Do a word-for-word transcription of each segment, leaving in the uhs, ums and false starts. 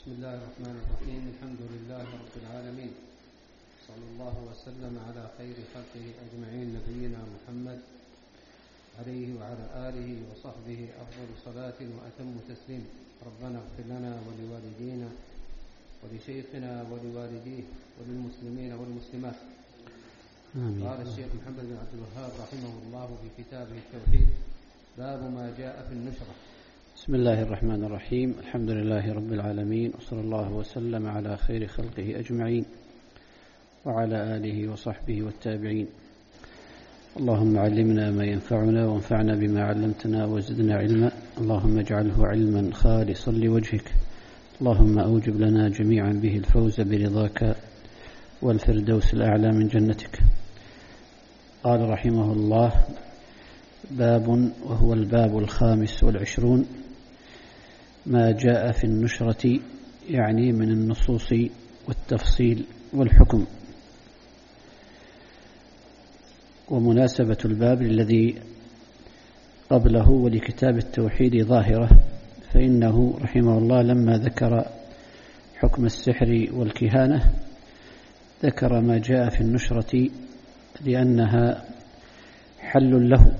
بسم الله الرحمن الرحيم. الحمد لله رب العالمين، صلى الله وسلم على خير خلقه أجمعين، نبينا محمد عليه وعلى آله وصحبه أفضل صلاة وأتم تسليم. ربنا اغفر لنا ولوالدينا ولشيخنا ولوالديه وللمسلمين والمسلمات. آمين. قال الشيخ محمد بن عبد الوهاب رحمه الله في كتابه التوحيد: باب ما جاء في النشرة. بسم الله الرحمن الرحيم. الحمد لله رب العالمين، وصلى الله وسلم على خير خلقه أجمعين وعلى آله وصحبه والتابعين. اللهم علمنا ما ينفعنا وانفعنا بما علمتنا وزدنا علما. اللهم اجعله علما خالصا لوجهك. اللهم أوجب لنا جميعا به الفوز برضاك والفردوس الأعلى من جنتك. قال رحمه الله: باب، وهو الباب الخامس والعشرون: ما جاء في النشرة، يعني من النصوص والتفصيل والحكم. ومناسبة الباب الذي قبله ولكتاب التوحيد ظاهرة، فإنه رحمه الله لما ذكر حكم السحر والكهانة ذكر ما جاء في النشرة لأنها حل له،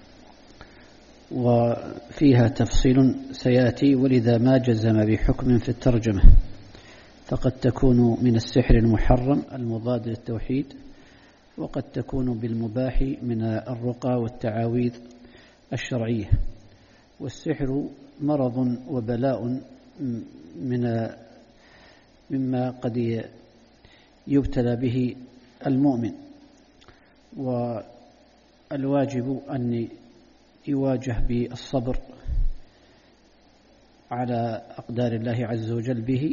وفيها تفصيل سيأتي، ولذا ما جزم بحكم في الترجمة، فقد تكون من السحر المحرم المضاد للتوحيد، وقد تكون بالمباح من الرقى والتعاويذ الشرعية. والسحر مرض وبلاء من مما قد يبتلى به المؤمن، والواجب أن يواجه بالصبر على أقدار الله عز وجل به،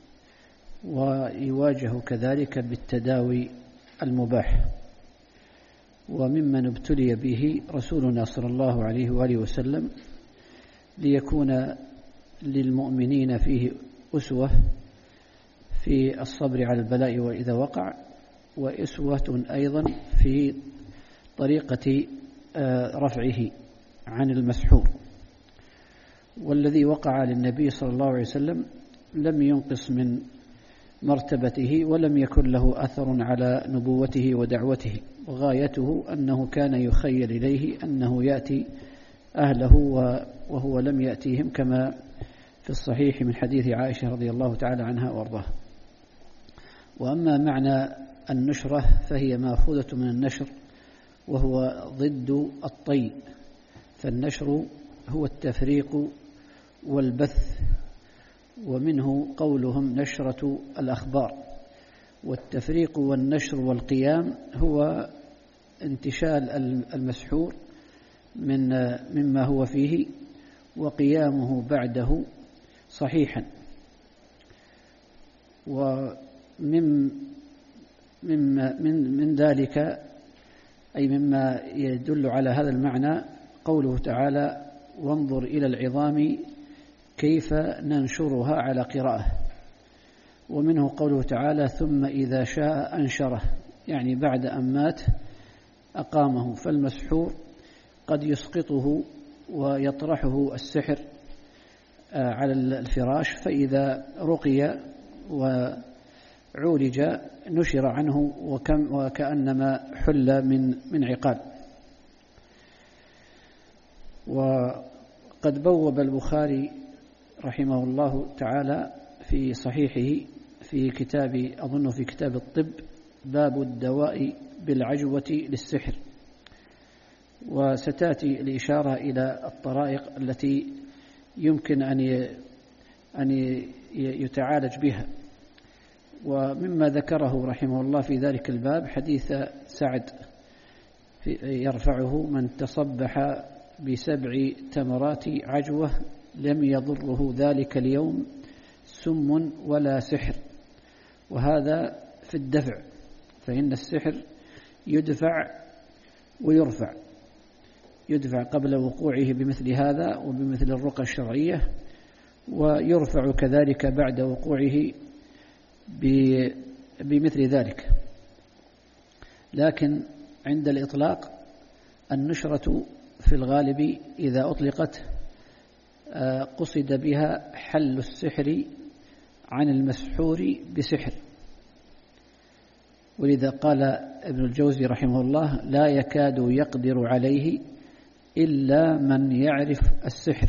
ويواجه كذلك بالتداوي المباح. وممن ابتلي به رسولنا صلى الله عليه وآله وسلم ليكون للمؤمنين فيه أسوة في الصبر على البلاء وإذا وقع، وأسوة أيضا في طريقة رفعه عن المسحور. والذي وقع للنبي صلى الله عليه وسلم لم ينقص من مرتبته، ولم يكن له أثر على نبوته ودعوته، وغايته أنه كان يخيل إليه أنه يأتي أهله وهو لم يأتيهم، كما في الصحيح من حديث عائشة رضي الله تعالى عنها وارضاها. وأما معنى النشرة فهي مأخوذة من النشر، وهو ضد الطي. فالنشر هو التفريق والبث، ومنه قولهم نشرة الأخبار. والتفريق والنشر والقيام هو انتشال المسحور من مما هو فيه وقيامه بعده صحيحا. ومن مما من من ذلك، أي مما يدل على هذا المعنى، قوله تعالى: وانظر إلى العظام كيف ننشرها على قراءة. ومنه قوله تعالى: ثم إذا شاء أنشره، يعني بعد أن مات أقامه. فالمسحور قد يسقطه ويطرحه السحر على الفراش، فإذا رقي وعولج نشر عنه وكم وكأنما حل من من عقال. وقد بوب البخاري رحمه الله تعالى في صحيحه في كتاب أظن في كتاب الطب باب الدواء بالعجوة للسحر. وستأتي الإشارة إلى الطرائق التي يمكن أن أن يتعالج بها. ومما ذكره رحمه الله في ذلك الباب حديث سعد يرفعه: من تصبح بسبع تمرات عجوة لم يضره ذلك اليوم سم ولا سحر. وهذا في الدفع، فإن السحر يدفع ويرفع، يدفع قبل وقوعه بمثل هذا وبمثل الرقى الشرعية، ويرفع كذلك بعد وقوعه بمثل ذلك. لكن عند الإطلاق النشرة في الغالب إذا أطلقت قصد بها حل السحر عن المسحور بسحر. ولذا قال ابن الجوزي رحمه الله: لا يكاد يقدر عليه إلا من يعرف السحر.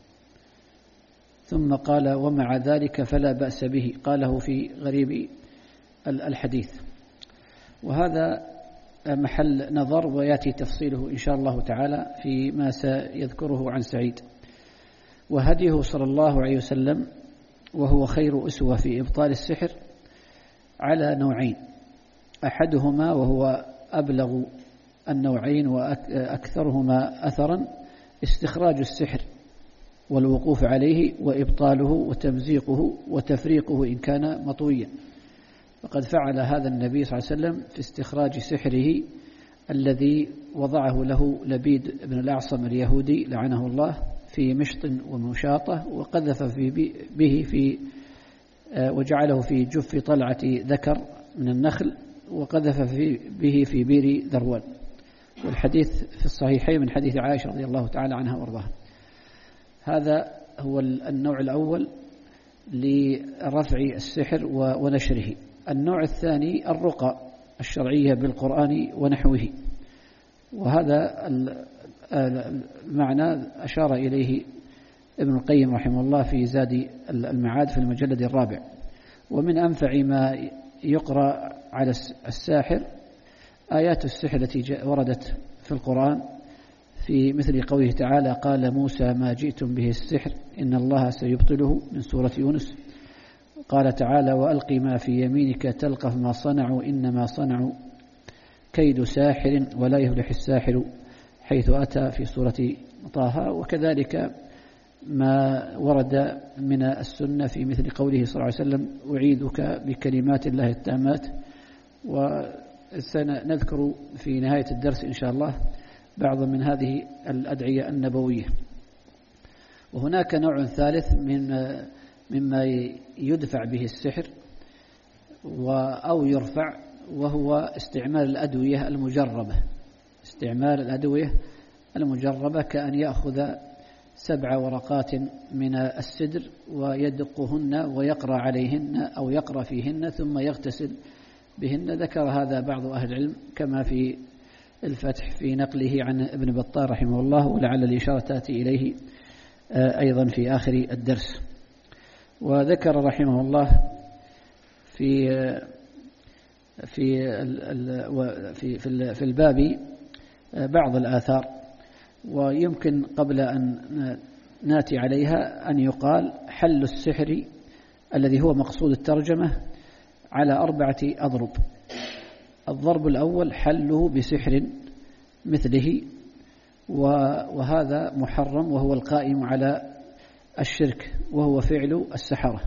ثم قال: ومع ذلك فلا بأس به، قاله في غريب الحديث. وهذا محل نظر ويأتي تفصيله إن شاء الله تعالى فيما سيذكره عن سعيد. وهديه صلى الله عليه وسلم وهو خير أسوة في إبطال السحر على نوعين: أحدهما وهو أبلغ النوعين وأكثرهما أثرا استخراج السحر والوقوف عليه وإبطاله وتمزيقه وتفريقه إن كان مطويا. فقد فعل هذا النبي صلى الله عليه وسلم في استخراج سحره الذي وضعه له لبيد بن الأعصم اليهودي لعنه الله في مشط ومشاطة، وقذف في به في وجعله في جف طلعة ذكر من النخل، وقذف في به في بير ذروان. والحديث في الصحيحين من حديث عائشة رضي الله تعالى عنها وارضاها. هذا هو النوع الأول لرفع السحر ونشره. النوع الثاني الرقى الشرعية بالقرآن ونحوه، وهذا المعنى أشار إليه ابن القيم رحمه الله في زاد المعاد في المجلد الرابع. ومن أنفع ما يقرأ على الساحر آيات السحر التي وردت في القرآن، في مثل قوله تعالى: قال موسى ما جئتم به السحر إن الله سيبطله، من سورة يونس. قال تعالى: وألق ما في يمينك تلقف ما صنعوا إنما صنعوا كيد ساحر ولا يفلح الساحر، حيث أتى في سورة طه. وكذلك ما ورد من السنة في مثل قوله صلى الله عليه وسلم: أعيذك بكلمات الله التامات. وسنذكر في نهاية الدرس إن شاء الله بعض من هذه الأدعية النبوية. وهناك نوع ثالث من مما يدفع به السحر أو يرفع، وهو استعمال الأدوية المجربة. استعمال الأدوية المجربة كأن يأخذ سبع ورقات من السدر ويدقهن ويقرأ عليهن أو يقرأ فيهن ثم يغتسل بهن. ذكر هذا بعض أهل العلم كما في الفتح في نقله عن ابن بطال رحمه الله، ولعل الإشارة تأتي إليه أيضا في آخر الدرس. وذكر رحمه الله في في في في الباب بعض الآثار، ويمكن قبل أن ناتي عليها أن يقال حل السحر الذي هو مقصود الترجمة على أربعة أضرب. الضرب الأول حله بسحر مثله، وهذا محرم وهو القائم على الشرك وهو فعل السحرة.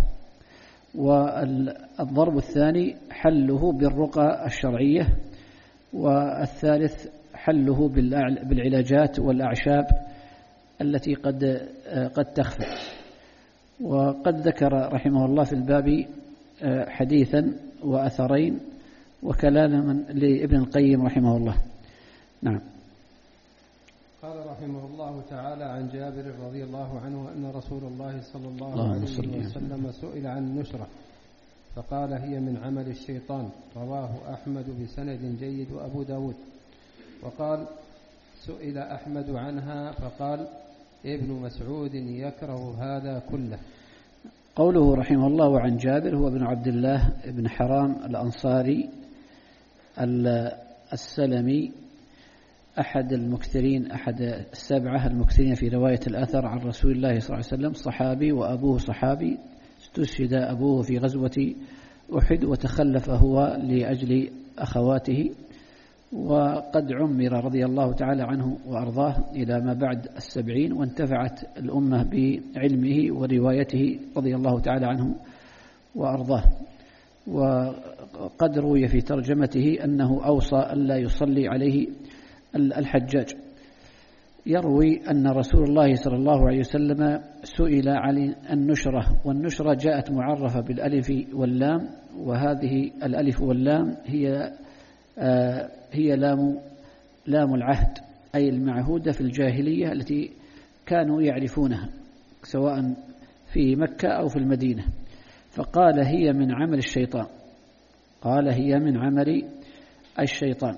والضرب الثاني حله بالرقى الشرعية، والثالث حله بالعلاجات والأعشاب التي قد قد تخفى. وقد ذكر رحمه الله في الباب حديثا وأثرين وكلاما لابن القيم رحمه الله. نعم. قال رحمه الله تعالى عن جابر رضي الله عنه أن رسول الله صلى الله عليه وسلم سئل عن النشرة فقال: هي من عمل الشيطان. رواه أحمد بسند جيد وأبو داود. وقال: سئل أحمد عنها فقال: ابن مسعود يكره هذا كله. قوله رحمه الله عن جابر هو ابن عبد الله بن حرام الأنصاري السلمي، أحد المكثرين أحد السبعة المكثرين في رواية الأثر عن رسول الله صلى الله عليه وسلم، صحابي وأبوه صحابي. استشهد أبوه في غزوة أحد وتخلف هو لأجل أخواته، وقد عمر رضي الله تعالى عنه وأرضاه إلى ما بعد السبعين، وانتفعت الأمة بعلمه وروايته رضي الله تعالى عنه وأرضاه. وقد روي في ترجمته أنه أوصى ألا يصلي عليه الحجاج. يروي أن رسول الله صلى الله عليه وسلم سئل عن النشرة، والنشرة جاءت معرفة بالألف واللام، وهذه الألف واللام هي آه هي لام لام العهد، أي المعهودة في الجاهلية التي كانوا يعرفونها سواء في مكة أو في المدينة. فقال هي من عمل الشيطان، قال هي من عمل الشيطان.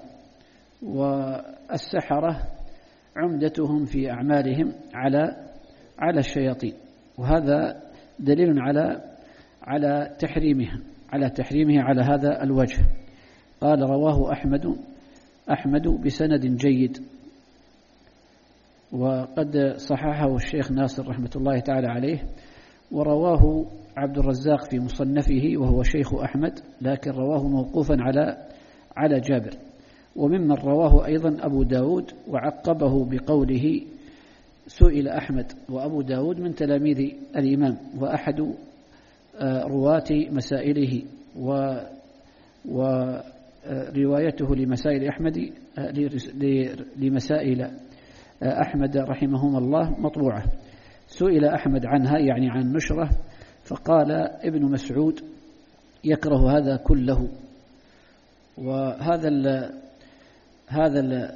والسحرة عمدتهم في أعمالهم على على الشياطين، وهذا دليل على على تحريمها على تحريمه على هذا الوجه. قال رواه أحمد أحمد بسند جيد، وقد صححه الشيخ ناصر رحمة الله تعالى عليه، ورواه عبد الرزاق في مصنفه وهو شيخ أحمد، لكن رواه موقوفا على على جابر. وممن رواه أيضا أبو داود وعقبه بقوله سئل أحمد، وأبو داود من تلاميذ الإمام وأحد رواة مسائله، وروايته لمسائل أحمد لمسائل أحمد رحمهما الله مطبوعة. سئل أحمد عنها يعني عن نشرة، فقال ابن مسعود يكره هذا كله. وهذا ال هذا ال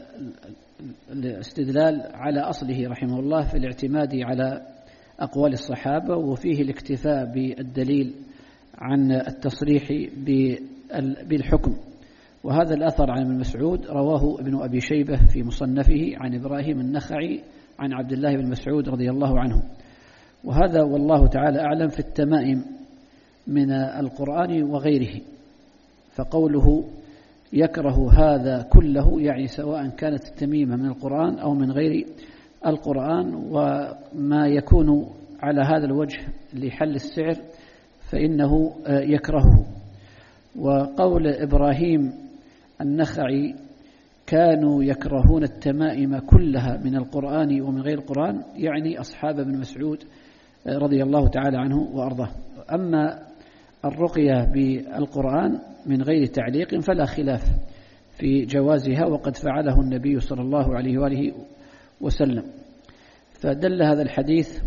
الاستدلال على أصله رحمه الله في الاعتماد على أقوال الصحابة، وفيه الاكتفاء بالدليل عن التصريح بالحكم. وهذا الأثر عن ابن مسعود رواه ابن أبي شيبة في مصنفه عن إبراهيم النخعي عن عبد الله بن مسعود رضي الله عنه. وهذا والله تعالى أعلم في التمائم من القرآن وغيره. فقوله يكره هذا كله يعني سواء كانت التميمة من القرآن أو من غير القرآن، وما يكون على هذا الوجه لحل السعر فإنه يكرهه. وقول إبراهيم النخعي كانوا يكرهون التمائم كلها من القرآن ومن غير القرآن يعني أصحاب ابن مسعود رضي الله تعالى عنه وأرضاه. أما الرقية بالقرآن من غير تعليق فلا خلاف في جوازها، وقد فعله النبي صلى الله عليه وآله وسلم. فدل هذا الحديث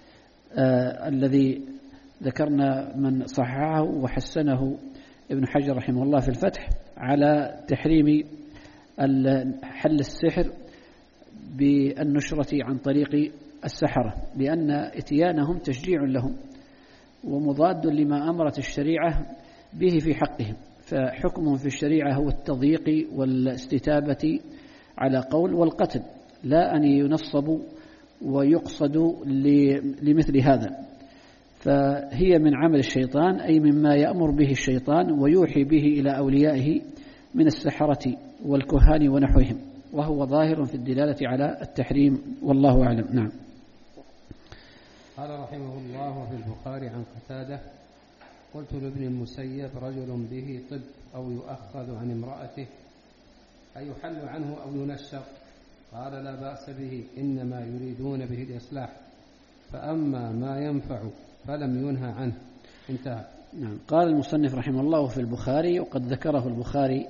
آه الذي ذكرنا من صححه وحسنه ابن حجر رحمه الله في الفتح على تحريم حل السحر بالنشرة عن طريق السحرة، لأن اتيانهم تشجيع لهم ومضاد لما أمرت الشريعة به في حقهم. فحكمهم في الشريعة هو التضييق والاستتابة على قول والقتل، لا أن ينصبوا ويقصدوا لمثل هذا. فهي من عمل الشيطان أي مما يأمر به الشيطان ويوحي به إلى أوليائه من السحرة والكهان ونحوهم، وهو ظاهر في الدلالة على التحريم والله أعلم. نعم. قال رحمه الله في البخاري عن قتادة قلت لابن المسيب رجل به طب أو يؤخذ عن امرأته أيحل عنه أو ينشر؟ قال لا بأس به، إنما يريدون به الإصلاح، فأما ما ينفع فلم ينهى عنه. انتهى. نعم. قال المصنف رحمه الله في البخاري، وقد ذكره البخاري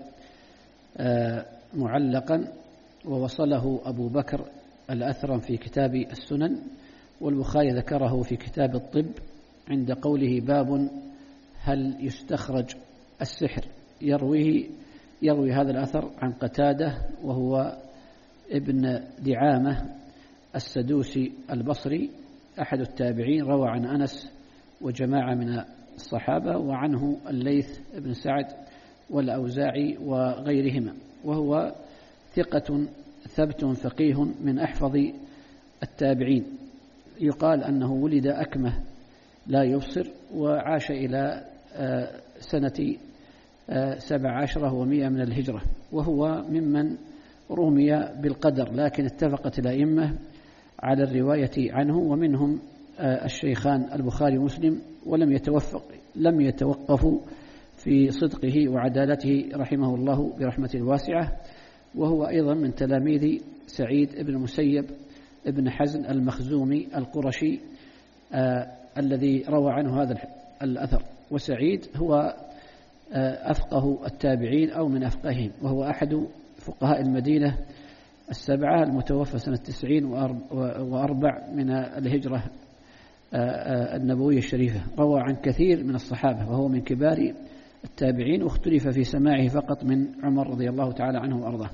معلقا ووصله أبو بكر الأثرم في كتاب السنن، والبخاري ذكره في كتاب الطب عند قوله باب هل يستخرج السحر. يرويه يروي هذا الأثر عن قتادة وهو ابن دعامة السدوسي البصري أحد التابعين، روى عن أنس وجماعة من الصحابة، وعنه الليث بن سعد والأوزاعي وغيرهما، وهو ثقة ثبت فقيه من أحفظ التابعين. يقال أنه ولد أكمه لا يبصر، وعاش إلى سنة سبع عشرة ومئة من الهجرة، وهو ممن رمي بالقدر، لكن اتفقت الأئمة على الرواية عنه، ومنهم الشيخان البخاري ومسلم، ولم يتوفق لم يتوقفوا في صدقه وعدالته رحمه الله برحمة واسعة. وهو أيضا من تلاميذ سعيد بن المسيب ابن حزن المخزومي القرشي آه الذي روى عنه هذا الأثر. وسعيد هو آه أفقه التابعين أو من أفقههم، وهو أحد فقهاء المدينة السبعة المتوفى سنة تسعين وأربع من الهجرة آه آه النبوية الشريفة. روى عن كثير من الصحابة، وهو من كبار التابعين، واختلف في سماعه فقط من عمر رضي الله تعالى عنه وأرضاه.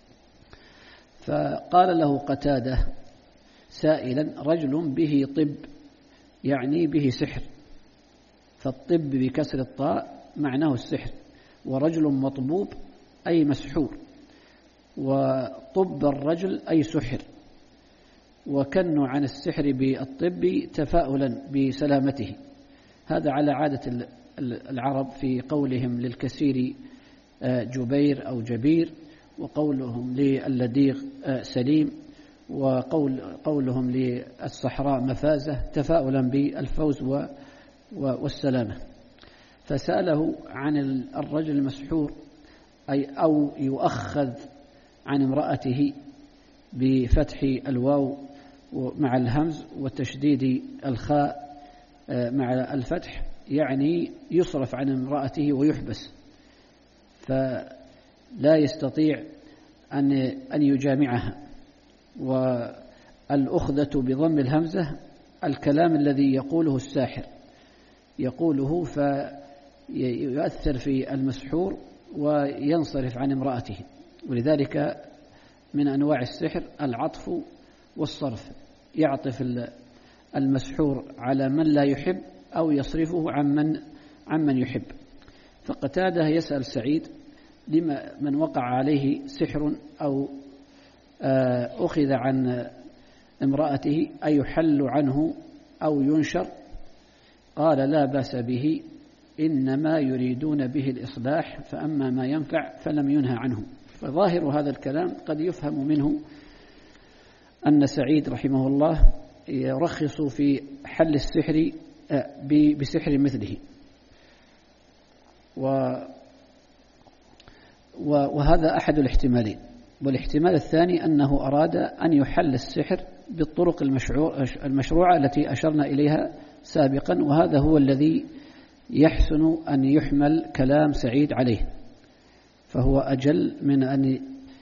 فقال له قتادة سائلا رجل به طب يعني به سحر، فالطب بكسر الطاء معناه السحر، ورجل مطبوب أي مسحور، وطب الرجل أي سحر، وكنوا عن السحر بالطب تفاؤلا بسلامته. هذا على عادة العرب في قولهم للكثير جبير أو جبير، وقولهم للديغ سليم، وقول قولهم للصحراء مفازة، تفاؤلا بالفوز والسلامة. فسأله عن الرجل المسحور أي أو يؤخذ عن امرأته بفتح الواو مع الهمز وتشديد الخاء مع الفتح، يعني يصرف عن امرأته ويحبس، فلا يستطيع أن أن يجامعها. والأخذة بضم الهمزة الكلام الذي يقوله الساحر، يقوله فيؤثر في المسحور وينصرف عن امرأته. ولذلك من أنواع السحر العطف والصرف، يعطف المسحور على من لا يحب أو يصرفه عمن عمن يحب. فقتادة يسأل سعيد لما من وقع عليه سحر أو أخذ عن امرأته أيحل عنه أو ينشر؟ قال لا بأس به، إنما يريدون به الإصلاح، فأما ما ينفع فلم ينهى عنه. فظاهر هذا الكلام قد يفهم منه أن سعيد رحمه الله يرخص في حل السحر بسحر مثله. وهذا أحد الاحتمالين. والاحتمال الثاني أنه أراد أن يحل السحر بالطرق المشروعة التي أشرنا إليها سابقا، وهذا هو الذي يحسن أن يحمل كلام سعيد عليه، فهو أجل من أن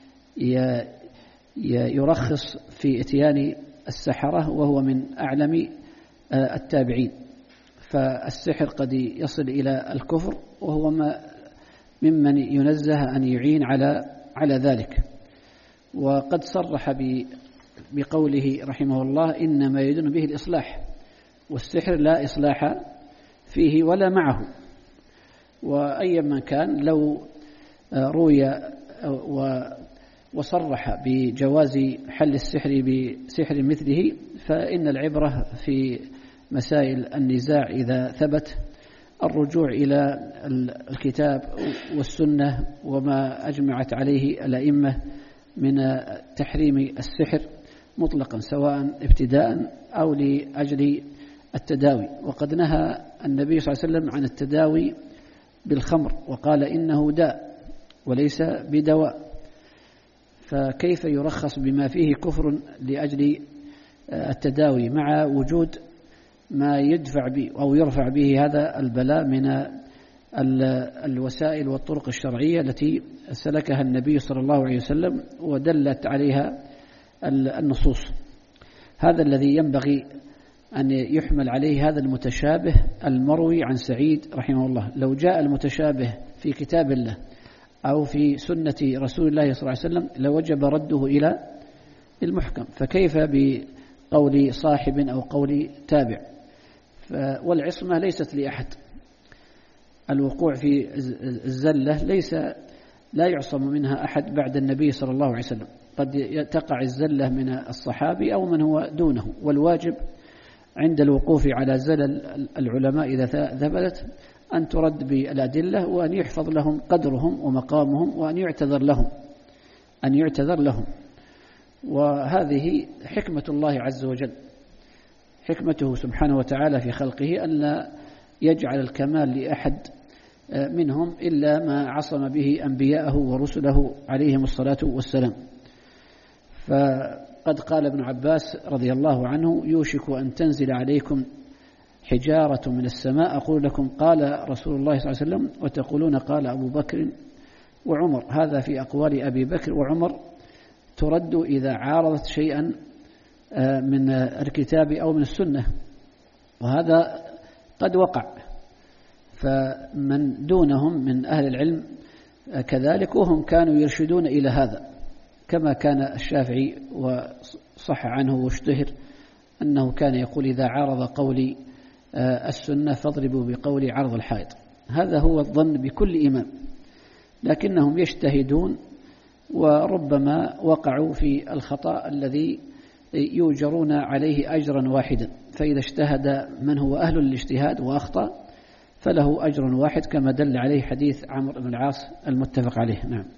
يرخص في إتيان السحرة وهو من أعلم التابعين. فالسحر قد يصل إلى الكفر، وهو ما ممن ينزه أن يعين على على ذلك. وقد صرح بقوله رحمه الله إنما يريدون به الإصلاح، والسحر لا إصلاح فيه ولا معه. وأي من كان لو روي وصرح بجواز حل السحر بسحر مثله، فإن العبرة في مسائل النزاع إذا ثبت الرجوع إلى الكتاب والسنة وما أجمعت عليه الأئمة من تحريم السحر مطلقا، سواء ابتداء أو لأجل التداوي. وقد نهى النبي صلى الله عليه وسلم عن التداوي بالخمر، وقال إنه داء وليس بدواء، فكيف يرخص بما فيه كفر لأجل التداوي مع وجود ما يدفع به أو يرفع به هذا البلاء من الوسائل والطرق الشرعية التي سلكها النبي صلى الله عليه وسلم ودلت عليها النصوص. هذا الذي ينبغي أن يحمل عليه هذا المتشابه المروي عن سعيد رحمه الله. لو جاء المتشابه في كتاب الله أو في سنة رسول الله صلى الله عليه وسلم لوجب رده إلى المحكم، فكيف بقول صاحب أو قول تابع؟ والعصمة ليست لأحد. الوقوع في الزلة ليس لا يعصم منها أحد بعد النبي صلى الله عليه وسلم، قد تقع الزلة من الصحابي أو من هو دونه. والواجب عند الوقوف على زلل العلماء إذا ثبتت أن ترد بالأدلة، وأن يحفظ لهم قدرهم ومقامهم، وأن يعتذر لهم أن يعتذر لهم وهذه حكمة الله عز وجل، حكمته سبحانه وتعالى في خلقه أن لا يجعل الكمال لأحد منهم إلا ما عصم به أنبياءه ورسله عليهم الصلاة والسلام. فقد قال ابن عباس رضي الله عنه يوشك أن تنزل عليكم حجارة من السماء أقول لكم قال رسول الله صلى الله عليه وسلم وتقولون قال أبو بكر وعمر. هذا في أقوال أبي بكر وعمر ترد إذا عارضت شيئا من الكتاب أو من السنة، وهذا قد وقع. فمن دونهم من أهل العلم كذلك، وهم كانوا يرشدون إلى هذا، كما كان الشافعي وصح عنه واشتهر أنه كان يقول إذا عارض قولي السنة فاضربوا بقول عرض الحائط. هذا هو الظن بكل إمام، لكنهم يجتهدون وربما وقعوا في الخطأ الذي يؤجرون عليه أجرا واحدا، فإذا اجتهد من هو أهل الاجتهاد وأخطأ فله أجر واحد، كما دل عليه حديث عمرو بن العاص المتفق عليه. نعم.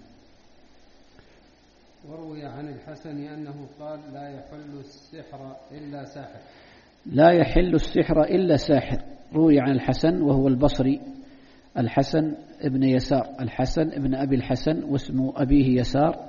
وروي عن الحسن أنه قال: لا يحل السحر إلا ساحر. لا يحل السحر إلا ساحر. روي عن الحسن وهو البصري، الحسن ابن يسار، الحسن ابن أبي الحسن واسم أبيه يسار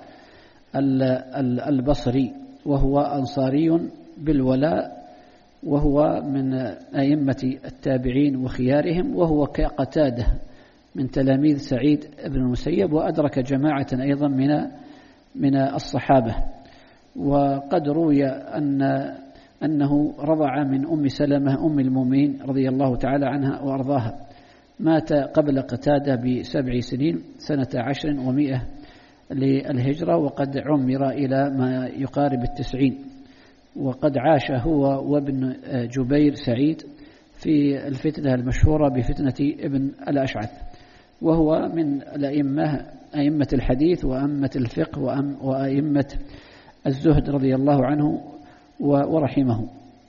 البصري، وهو أنصاري بالولاء، وهو من أئمة التابعين وخيارهم، وهو كقتادة من تلاميذ سعيد بن المسيب، وأدرك جماعة أيضا من من الصحابة. وقد روي أن أنه رضع من أم سلمة أم المؤمنين رضي الله تعالى عنها وأرضاها، مات قبل قتادة بسبع سنين سنة عشر ومئة للهجرة، وقد عمر إلى ما يقارب التسعين، وقد عاش هو وابن جبير سعيد في الفتنة المشهورة بفتنة ابن الأشعث، وهو من الأئمة أئمة الحديث وأئمة الفقه وأئمة الزهد رضي الله عنه ورحمه.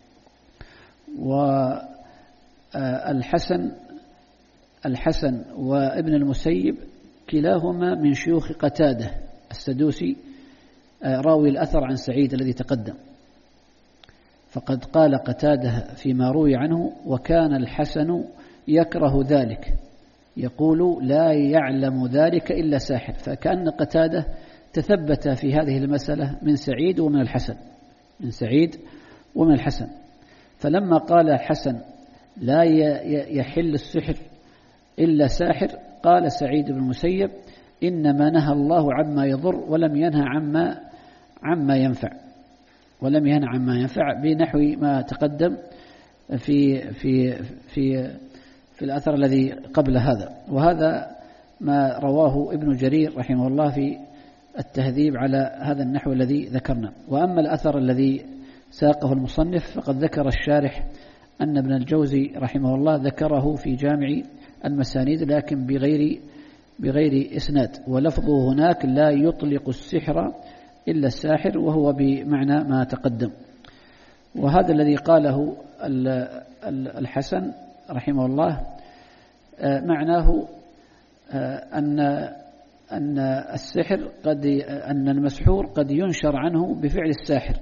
والحسن الحسن وابن المسيب كلاهما من شيوخ قتادة السدوسي راوي الأثر عن سعيد الذي تقدم، فقد قال قتادة فيما روي عنه: وكان الحسن يكره ذلك، يقول: لا يعلم ذلك إلا ساحر. فكأن قتادة تثبت في هذه المسألة من سعيد ومن الحسن، من سعيد ومن الحسن. فلما قال الحسن: لا يحل السحر إلا ساحر، قال سعيد بن المسيب: إنما نهى الله عما يضر ولم ينهى عما عما ينفع، ولم ينهى عما ينفع، بنحو ما تقدم في في في في الأثر الذي قبل هذا. وهذا ما رواه ابن جرير رحمه الله في التهذيب على هذا النحو الذي ذكرنا. وأما الأثر الذي ساقه المصنف فقد ذكر الشارح أن ابن الجوزي رحمه الله ذكره في جامع المسانيد، لكن بغير بغير إسناد، ولفظه هناك: لا يطلق السحر إلا الساحر، وهو بمعنى ما تقدم. وهذا الذي قاله الحسن رحمه الله معناه أن أن السحر قد أن المسحور قد ينشر عنه بفعل الساحر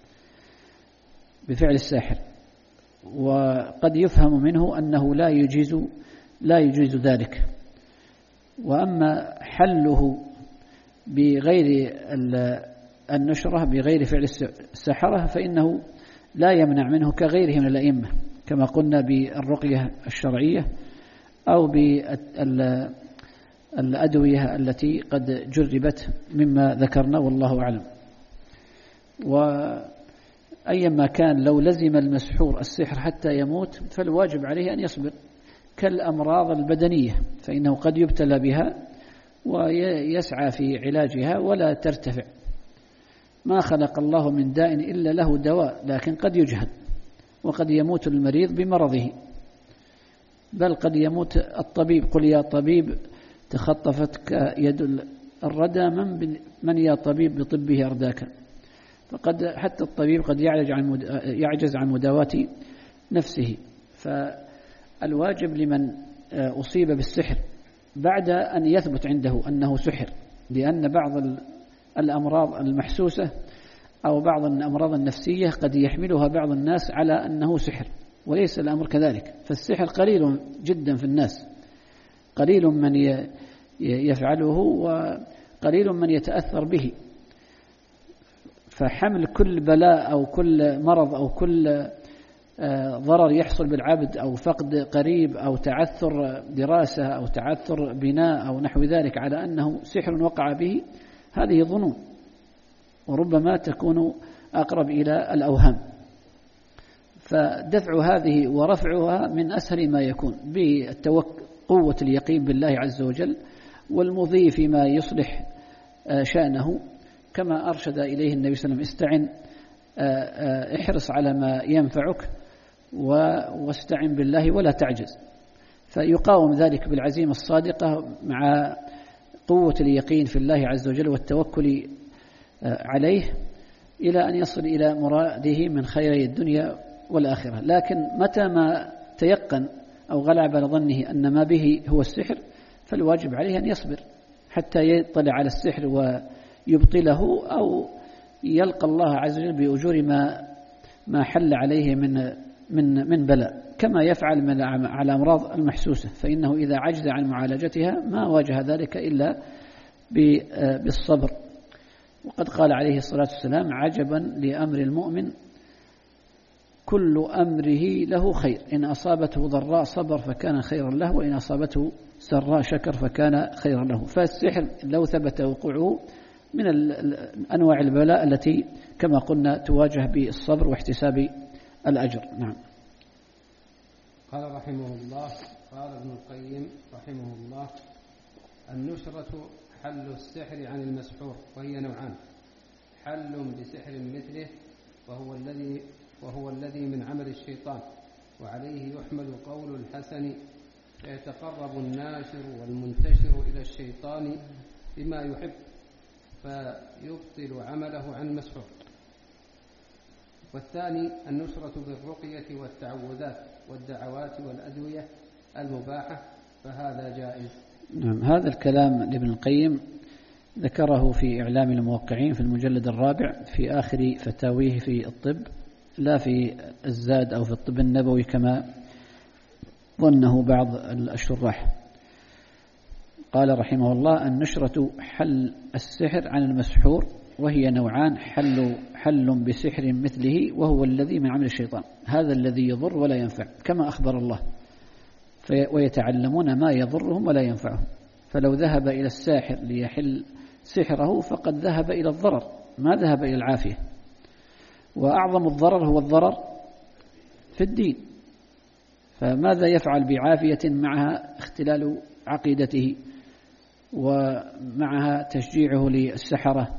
بفعل الساحر وقد يفهم منه أنه لا يجيز لا يجيز ذلك. وأما حله بغير النشرة بغير فعل السحرة فإنه لا يمنع منه كغيره من الأئمة، كما قلنا بالرقية الشرعية أو بالأدوية التي قد جربت مما ذكرنا، والله أعلم. وأيما كان لو لزم المسحور السحر حتى يموت فالواجب عليه أن يصبر، كالأمراض البدنية فإنه قد يبتلى بها ويسعى في علاجها ولا ترتفع. ما خلق الله من داء إلا له دواء، لكن قد يجهل، وقد يموت المريض بمرضه، بل قد يموت الطبيب. قل يا طبيب تخطفتك يد الردى، من, من يا طبيب بطبه أرداك. فقد حتى الطبيب قد يعجز عن يعجز عن مداواة نفسه. فالواجب لمن أصيب بالسحر بعد أن يثبت عنده أنه سحر، لأن بعض الأمراض المحسوسة أو بعض الأمراض النفسية قد يحملها بعض الناس على أنه سحر، وليس الأمر كذلك. فالسحر قليل جدا في الناس، قليل من يفعله وقليل من يتأثر به. فحمل كل بلاء أو كل مرض أو كل ضرر يحصل بالعبد أو فقد قريب أو تعثر دراسة أو تعثر بناء أو نحو ذلك على أنه سحر وقع به، هذه ظنون، وربما تكون أقرب إلى الأوهام. فدفع هذه ورفعها من أسهل ما يكون بقوة اليقين بالله عز وجل والمضي فيما يصلح شأنه، كما أرشد إليه النبي صلى الله عليه وسلم: استعن، احرص على ما ينفعك واستعن بالله ولا تعجز. فيقاوم ذلك بالعزيمة الصادقة مع قوة اليقين في الله عز وجل والتوكل عليه إلى أن يصل إلى مراده من خيري الدنيا والآخرة. لكن متى ما تيقن أو غلب على ظنه أن ما به هو السحر فالواجب عليه أن يصبر حتى يطلع على السحر ويبطله أو يلقى الله عز وجل بأجور ما ما حل عليه من من من بلاء، كما يفعل من على الأمراض المحسوسة، فإنه إذا عجز عن معالجتها ما واجه ذلك إلا بالصبر. وقد قال عليه الصلاة والسلام: عجبا لأمر المؤمن كل أمره له خير، إن أصابته ضراء صبر فكان خيرا له، وإن أصابته سراء شكر فكان خيرا له. فالسحر لو ثبت وقوعه من أنواع البلاء التي كما قلنا تواجه بالصبر واحتساب الأجر. نعم. قال رحمه الله: قال ابن القيم رحمه الله: النشرة حل السحر عن المسحور، وهي نوعان: حل بسحر مثله وهو الذي وهو الذي من عمل الشيطان، وعليه يحمل قول الحسن: فيتقرب الناشر والمنتشر إلى الشيطان بما يحب فيبطل عمله عن المسحور. والثاني النشرة بالرقية والتعوذات والدعوات والأدوية المباحة، فهذا جائز. نعم. هذا الكلام لابن القيم ذكره في إعلام الموقعين في المجلد الرابع في آخر فتاويه في الطب، لا في الزاد أو في الطب النبوي كما ظنه بعض الشراح. قال رحمه الله: النشرة حل السحر عن المسحور، وهي نوعان: حل حل بسحر مثله وهو الذي من عمل الشيطان، هذا الذي يضر ولا ينفع كما أخبر الله، ويتعلمون ما يضرهم ولا ينفعهم. فلو ذهب إلى الساحر ليحل سحره فقد ذهب إلى الضرر، ما ذهب إلى العافية. وأعظم الضرر هو الضرر في الدين، فماذا يفعل بعافية معها اختلال عقيدته ومعها تشجيعه للسحرة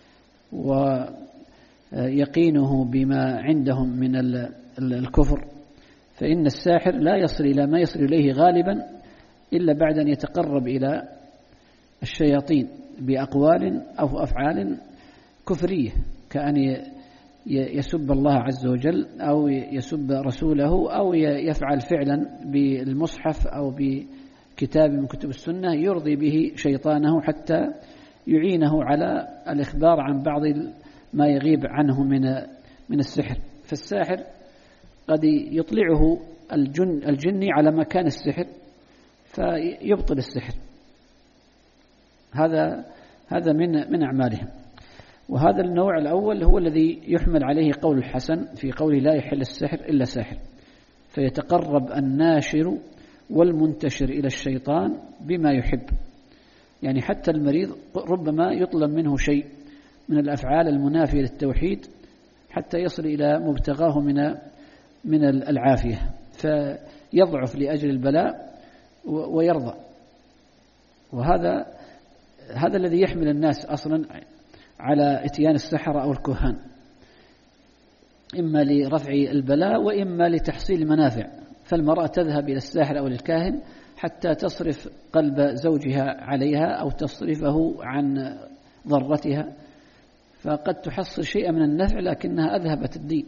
ويقينه بما عندهم من الكفر؟ فإن الساحر لا يصل إلى ما يصل إليه غالبا إلا بعد أن يتقرب إلى الشياطين بأقوال أو أفعال كفرية، كأن يسب الله عز وجل أو يسب رسوله أو يفعل فعلا بالمصحف أو بكتاب من كتب السنة يرضي به شيطانه حتى يعينه على الإخبار عن بعض ما يغيب عنه من من السحر. فالساحر قد يطلعه الجن الجني على مكان السحر فيبطل السحر. هذا هذا من من أعمالهم. وهذا النوع الأول هو الذي يحمل عليه قول الحسن في قوله: لا يحل السحر إلا ساحر. فيتقرب الناشر والمنتشر إلى الشيطان بما يحب، يعني حتى المريض ربما يطلب منه شيء من الأفعال المنافية للتوحيد حتى يصل إلى مبتغاه من من العافية، فيضعف لأجل البلاء ويرضى. وهذا هذا الذي يحمل الناس أصلا على اتيان السحرة أو الكهان، إما لرفع البلاء وإما لتحصيل المنافع. فالمرأة تذهب إلى الساحر أو الكاهن حتى تصرف قلب زوجها عليها أو تصرفه عن ضرتها، فقد تحصل شيئا من النفع لكنها أذهبت الدين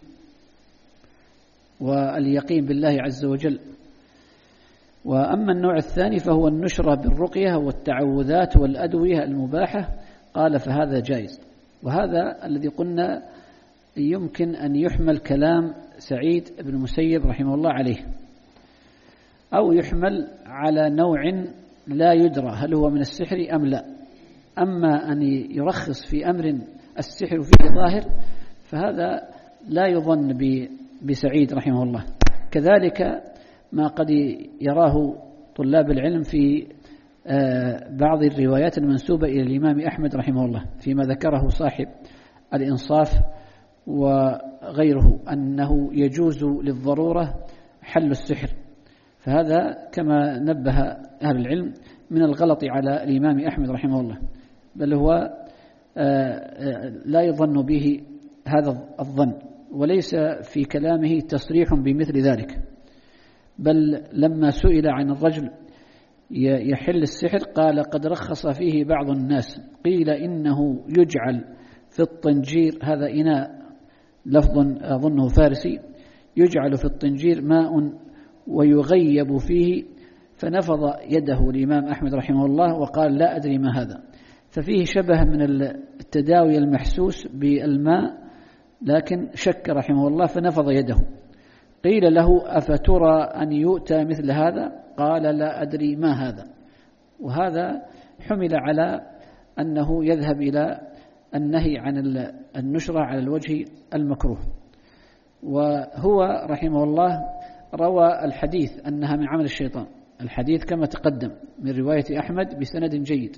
واليقين بالله عز وجل. وأما النوع الثاني فهو النشرة بالرقية والتعوذات والأدوية المباحة، قال فهذا جائز. وهذا الذي قلنا يمكن أن يحمل كلام سعيد بن المسيب رحمه الله عليه، أو يحمل على نوع لا يدرى هل هو من السحر أم لا. أما أن يرخص في أمر السحر فيه ظاهر فهذا لا يظن بسعيد رحمه الله. كذلك ما قد يراه طلاب العلم في بعض الروايات المنسوبة إلى الإمام أحمد رحمه الله فيما ذكره صاحب الإنصاف وغيره أنه يجوز للضرورة حل السحر، فهذا كما نبه أهل العلم من الغلط على الإمام أحمد رحمه الله، بل هو لا يظن به هذا الظن، وليس في كلامه تصريح بمثل ذلك، بل لما سئل عن الرجل يحل السحر قال قد رخص فيه بعض الناس، قيل إنه يجعل في الطنجير، هذا إناء لفظ أظنه فارسي، يجعل في الطنجير ماء ويغيب فيه، فنفض يده الإمام أحمد رحمه الله وقال لا أدري ما هذا. ففيه شبه من التداوي المحسوس بالماء، لكن شك رحمه الله فنفض يده. قيل له أفترى أن يؤتى مثل هذا؟ قال لا أدري ما هذا. وهذا حمل على أنه يذهب إلى النهي عن النشرة على الوجه المكروه. وهو رحمه الله روى الحديث أنها من عمل الشيطان، الحديث كما تقدم من رواية أحمد بسند جيد،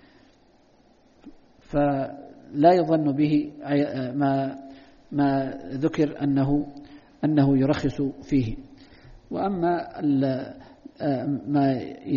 فلا يظن به ما ما ذكر أنه أنه يرخص فيه. وأما ما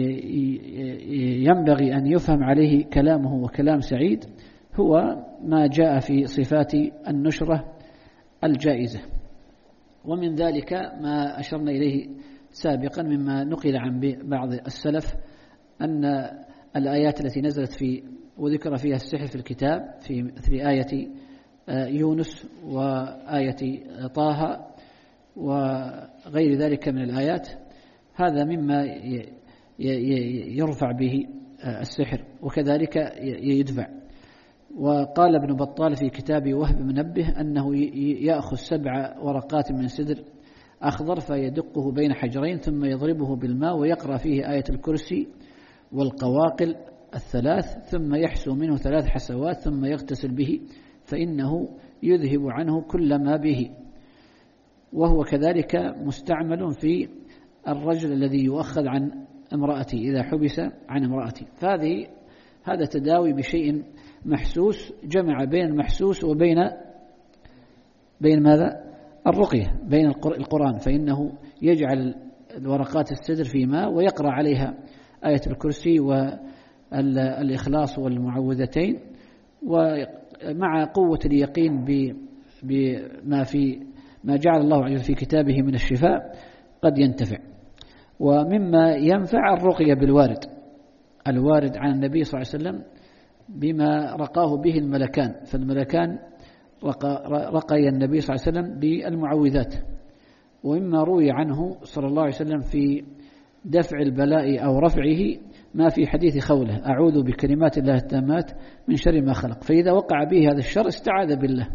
ينبغي أن يفهم عليه كلامه وكلام سعيد هو ما جاء في صفات النشرة الجائزة، ومن ذلك ما أشرنا إليه سابقا مما نقل عن بعض السلف أن الآيات التي نزلت في وذكر فيها السحر في الكتاب في مثل آية يونس وآية طه وغير ذلك من الآيات، هذا مما يرفع به السحر وكذلك يدفع. وقال ابن بطال في كتاب وهب منبه أنه يأخذ سبع ورقات من سدر أخضر فيدقه بين حجرين ثم يضربه بالماء ويقرأ فيه آية الكرسي والقواقل الثلاث ثم يحسو منه ثلاث حسوات ثم يغتسل به فإنه يذهب عنه كل ما به. وهو كذلك مستعمل في الرجل الذي يؤخذ عن امرأته إذا حبس عن امرأته. فهذه هذا تداوي بشيء محسوس، جمع بين المحسوس وبين بين ماذا؟ الرقية، بين القرآن، فإنه يجعل الورقات السدر في ماء ويقرأ عليها آية الكرسي والإخلاص والمعوذتين، ومع قوة اليقين بما في ما جعل الله عز وجل في كتابه من الشفاء قد ينتفع. ومما ينفع الرقية بالوارد، الوارد عن النبي صلى الله عليه وسلم بما رقاه به الملكان، فالملكان رقي النبي صلى الله عليه وسلم بالمعوذات. ومما روي عنه صلى الله عليه وسلم في دفع البلاء أو رفعه ما في حديث خوله أعوذ بكلمات الله التامات من شر ما خلق، فإذا وقع به هذا الشر استعاذ بالله.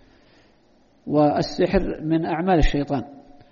والسحر من أعمال الشيطان،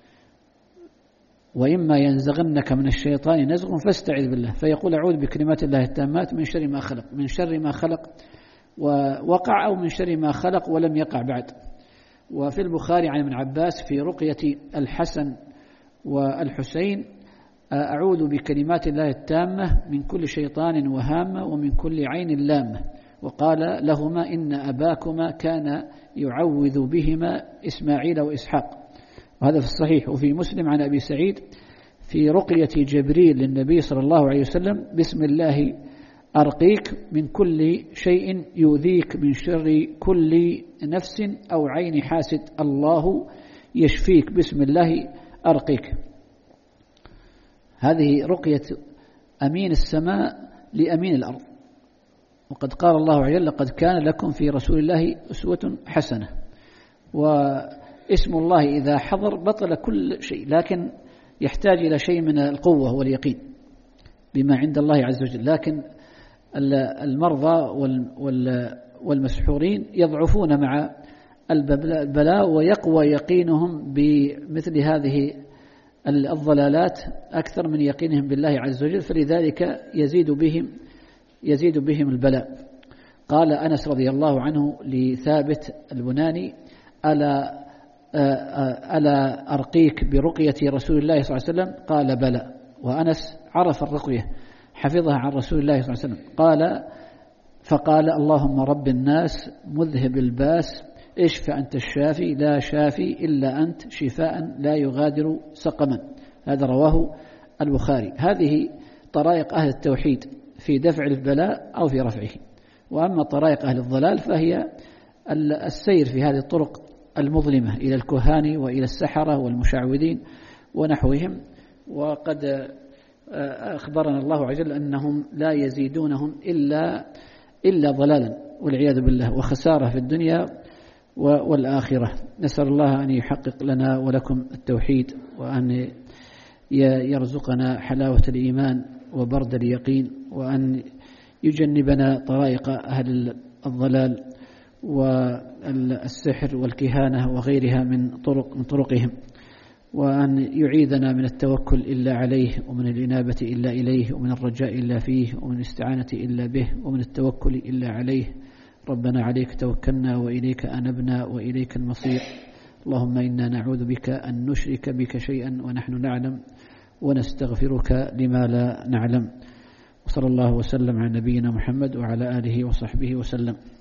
وإما ينزغنك من الشيطان نزغ فاستعذ بالله، فيقول أعوذ بكلمات الله التامات من شر ما خلق، من شر ما خلق ووقع أو من شر ما خلق ولم يقع بعد. وفي البخاري عن ابن عباس في رقية الحسن والحسين أعوذ بكلمات الله التامة من كل شيطان وهامة ومن كل عين لامة، وقال لهما إن أباكما كان يعوذ بهما إسماعيل وإسحاق، وهذا في الصحيح. وفي مسلم عن أبي سعيد في رقية جبريل للنبي صلى الله عليه وسلم بسم الله أرقيك من كل شيء يؤذيك من شر كل نفس أو عين حاسد، الله يشفيك بسم الله أرقيك. هذه رقية أمين السماء لأمين الأرض. وقد قال الله عز وجل لقد كان لكم في رسول الله أسوة حسنة. واسم الله إذا حضر بطل كل شيء، لكن يحتاج إلى شيء من القوة واليقين بما عند الله عز وجل. لكن المرضى والمسحورين يضعفون مع البلاء ويقوى يقينهم بمثل هذه الضلالات أكثر من يقينهم بالله عز وجل، فلذلك يزيد بهم يزيد بهم البلاء. قال أنس رضي الله عنه لثابت البناني ألا ألا أرقيك برقية رسول الله صلى الله عليه وسلم؟ قال بلى. وأنس عرف الرقية حفظها عن رسول الله صلى الله عليه وسلم. قال فقال اللهم رب الناس مذهب الباس اشف أنت الشافي لا شافي إلا أنت شفاء لا يغادر سقما. هذا رواه البخاري. هذه طرائق أهل التوحيد في دفع البلاء أو في رفعه. وأما طرائق أهل الضلال فهي السير في هذه الطرق المظلمة إلى الكهان وإلى السحرة والمشعوذين ونحوهم. وقد أخبرنا الله عز وجل أنهم لا يزيدونهم إلا إلا ضلالا والعياذ بالله وخسارة في الدنيا والآخرة. نسأل الله أن يحقق لنا ولكم التوحيد، وأن يرزقنا حلاوة الإيمان وبرد اليقين، وأن يجنبنا طرائق أهل الضلال والسحر والكهانة وغيرها من طرق من طرقهم، وأن يعيذنا من التوكل إلا عليه، ومن الإنابة إلا إليه، ومن الرجاء إلا فيه، ومن الاستعانة إلا به، ومن التوكل إلا عليه. ربنا عليك توكلنا وإليك أنبنا وإليك المصير. اللهم إنا نعوذ بك أن نشرك بك شيئا ونحن نعلم، ونستغفرك لما لا نعلم. وصلى الله وسلم على نبينا محمد وعلى آله وصحبه وسلم.